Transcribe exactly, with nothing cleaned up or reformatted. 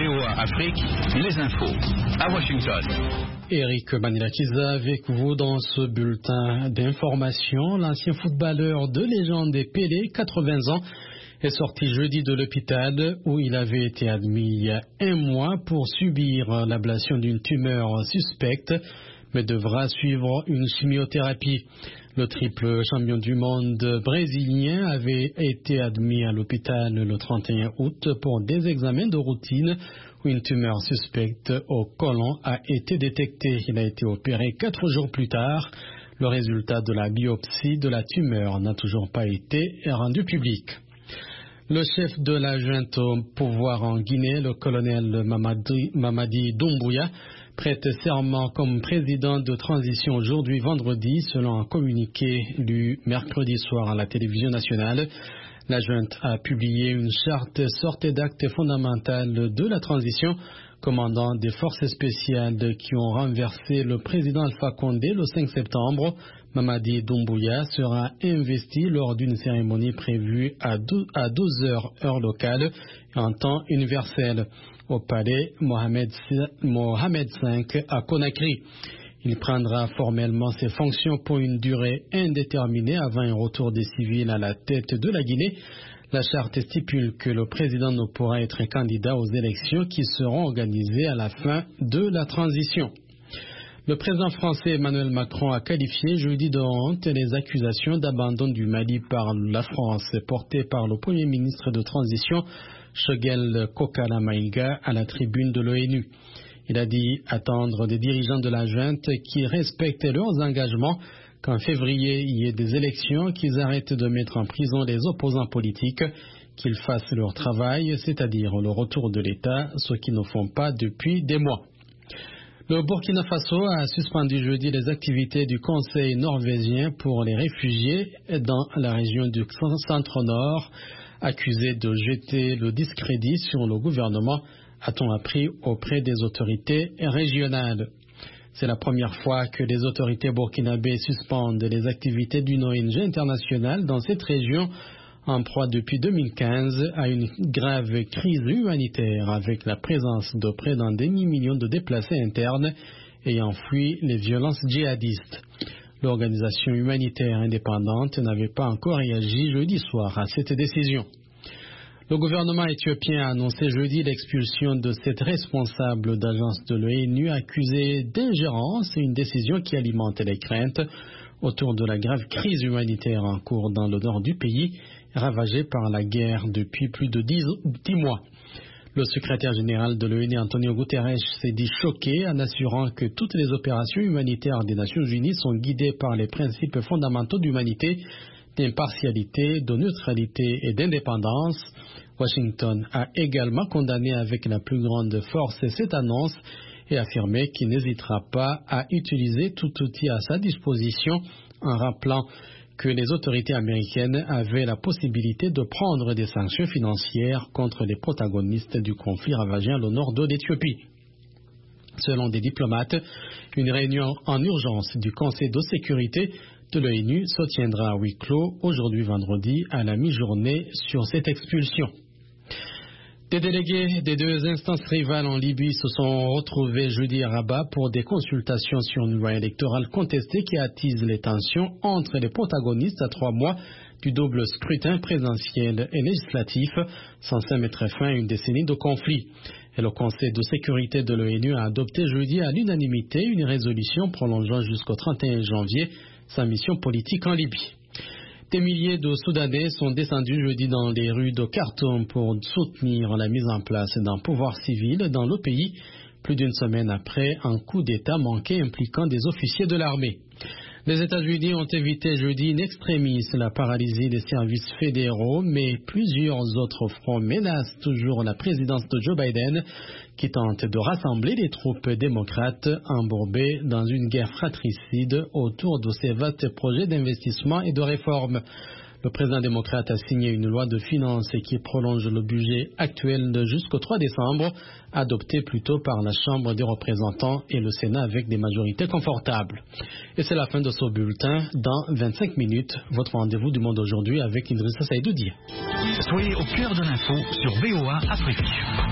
V O A Afrique, les infos à Washington. Eric Manilakiza avec vous dans ce bulletin d'information. L'ancien footballeur de légende des Pelé, quatre-vingts ans, est sorti jeudi de l'hôpital où il avait été admis il y a un mois pour subir l'ablation d'une tumeur suspecte, mais devra suivre une chimiothérapie. Le triple champion du monde brésilien avait été admis à l'hôpital le trente et un août pour des examens de routine où une tumeur suspecte au côlon a été détectée. Il a été opéré quatre jours plus tard. Le résultat de la biopsie de la tumeur n'a toujours pas été rendu public. Le chef de la junte au pouvoir en Guinée, le colonel Mamadi, Mamadi Doumbouya, prête serment comme président de transition aujourd'hui vendredi, selon un communiqué lu mercredi soir à la télévision nationale. La junte a publié une charte sorte d'acte fondamental de la transition, commandant des forces spéciales qui ont renversé le président Alpha Condé le cinq septembre. Mamadi Doumbouya sera investi lors d'une cérémonie prévue à douze heures heure locale en temps universel au palais Mohamed cinq à Conakry. Il prendra formellement ses fonctions pour une durée indéterminée avant un retour des civils à la tête de la Guinée. La charte stipule que le président ne pourra être candidat aux élections qui seront organisées à la fin de la transition. Le président français Emmanuel Macron a qualifié jeudi de honte les accusations d'abandon du Mali par la France portées par le premier ministre de transition Choguel Kokala Maïga à la tribune de l'ONU. Il a dit attendre des dirigeants de la junte qui respectent leurs engagements qu'en février il y ait des élections, qu'ils arrêtent de mettre en prison les opposants politiques, qu'ils fassent leur travail, c'est-à-dire le retour de l'État, ce qu'ils ne font pas depuis des mois. Le Burkina Faso a suspendu jeudi les activités du Conseil norvégien pour les réfugiés dans la région du centre-nord, accusé de jeter le discrédit sur le gouvernement, a-t-on appris auprès des autorités régionales. C'est la première fois que les autorités burkinabées suspendent les activités d'une O N G internationale dans cette région, en proie depuis deux mille quinze à une grave crise humanitaire avec la présence de près d'un demi-million de déplacés internes ayant fui les violences djihadistes. L'organisation humanitaire indépendante n'avait pas encore réagi jeudi soir à cette décision. Le gouvernement éthiopien a annoncé jeudi l'expulsion de cette responsable d'agence de l'ONU accusée d'ingérence, une décision qui alimente les craintes autour de la grave crise humanitaire en cours dans le nord du pays, ravagée par la guerre depuis plus de dix, dix mois. Le secrétaire général de l'ONU, Antonio Guterres, s'est dit choqué en assurant que toutes les opérations humanitaires des Nations Unies sont guidées par les principes fondamentaux d'humanité, d'impartialité, de neutralité et d'indépendance. Washington a également condamné avec la plus grande force cette annonce et affirmé qu'il n'hésitera pas à utiliser tout outil à sa disposition en rappelant que les autorités américaines avaient la possibilité de prendre des sanctions financières contre les protagonistes du conflit ravagant le nord de l'Éthiopie. Selon des diplomates, une réunion en urgence du Conseil de sécurité de l'ONU se tiendra à huis clos aujourd'hui vendredi à la mi-journée sur cette expulsion. Des délégués des deux instances rivales en Libye se sont retrouvés jeudi à Rabat pour des consultations sur une loi électorale contestée qui attise les tensions entre les protagonistes à trois mois du double scrutin présidentiel et législatif, censé mettre fin à une décennie de conflit. Et le Conseil de sécurité de l'ONU a adopté jeudi à l'unanimité une résolution prolongeant jusqu'au trente et un janvier sa mission politique en Libye. Des milliers de Soudanais sont descendus jeudi dans les rues de Khartoum pour soutenir la mise en place d'un pouvoir civil dans le pays, plus d'une semaine après un coup d'État manqué impliquant des officiers de l'armée. Les États-Unis ont évité jeudi in extremis la paralysie des services fédéraux, mais plusieurs autres fronts menacent toujours la présidence de Joe Biden, qui tente de rassembler les troupes démocrates embourbées dans une guerre fratricide autour de ses vastes projets d'investissement et de réforme. Le président démocrate a signé une loi de finances qui prolonge le budget actuel jusqu'au trois décembre, adopté plus tôt par la Chambre des représentants et le Sénat avec des majorités confortables. Et c'est la fin de ce bulletin. Dans vingt-cinq minutes, votre rendez-vous du monde aujourd'hui avec Idrissa Saïdoudi. Soyez au cœur de l'info sur V O A Afrique.